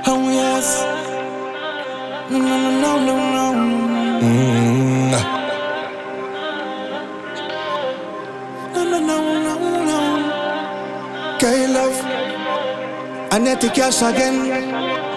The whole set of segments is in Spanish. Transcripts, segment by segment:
Oh yes. No, no, no, no, no. No, no, no, no, no. K-Love, Annette Cash again.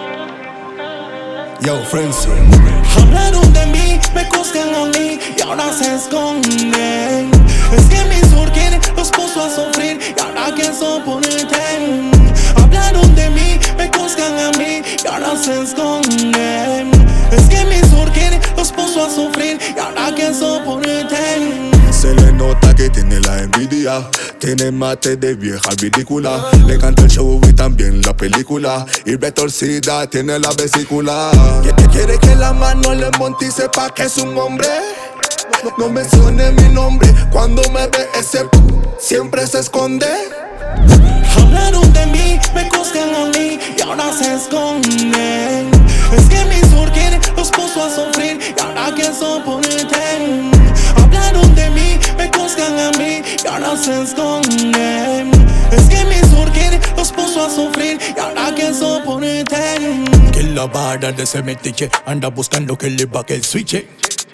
Yo, Frenzy. Hablaron de mí, me juzgan a mí y ahora se esconden. Es que mi surgir los puso a sufrir y ahora que soporten. Hablaron de mí, me juzgan a mí y ahora se esconden. Es que mi surgir los puso a sufrir y ahora que soporten. Se le nota que tiene la envidia, tiene mate de vieja ridícula. Le canta el show y también la película, y retorcida tiene la vesícula. Quiere que la mano le monte y sepa que es un hombre. No mencione mi nombre, cuando me ve ese siempre se esconde. Hablaron de mí, me juzgan a mí y ahora se esconden. Es que mi surgir los puso a sufrir y ahora que soporten. Hablaron de mí, me juzgan a mí y ahora se esconden. Es que mi surgir los puso a sufrir y ahora que soporten. Que la vara de ese metiche anda buscando que le baje el switch.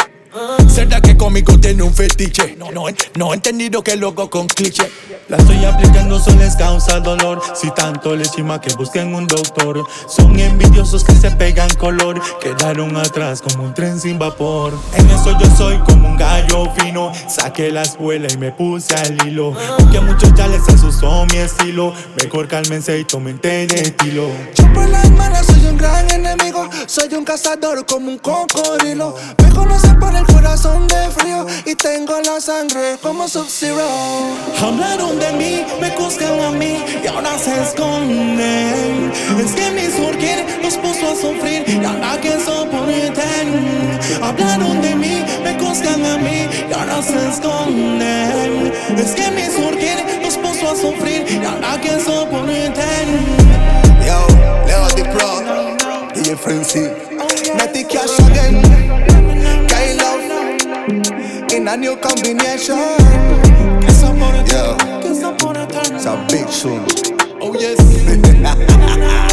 ¿Será que conmigo tiene un fetiche? No he entendido que loco con cliché. La estoy aplicando, solo les causa dolor. Si tanto le chima que busquen un doctor. Son envidiosos que se pegan color. Quedaron atrás como un tren sin vapor. En eso yo soy como un gallo fino. Saqué la espuela y me puse al hilo. Porque a muchos ya les asustó mi estilo. Mejor cálmense y tomen té de estilo. Yo por las malas soy un gran enemigo. Soy un cazador como un cocodrilo. Me conocen por el corazón de frío y tengo la sangre como Sub-Zero. Hablaron de mí, me juzgan a mí y ahora se esconden. Es que mi surgir los puso a sufrir y ahora que soporten. Hablaron de mí, me juzgan a mí y ahora se esconden. Es que mi surgir los puso a sufrir y ahora que soporten. Yo, Leo the Pro, DJ Frenzy, Natty Cash again. K-Love in a new combination. yo, Kiss up on a turn. it's a big tune. Oh yes.